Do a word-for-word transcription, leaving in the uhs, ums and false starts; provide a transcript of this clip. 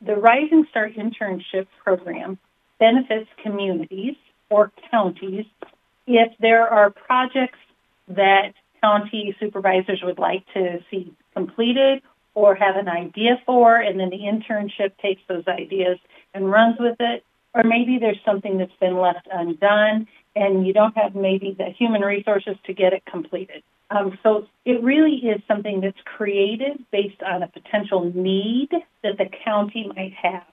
the Rising Star Internship Program benefits communities or counties if there are projects that county supervisors would like to see completed or have an idea for, and then the internship takes those ideas and runs with it. Or maybe there's something that's been left undone and you don't have maybe the human resources to get it completed. Um, so it really is something that's created based on a potential need that the county might have.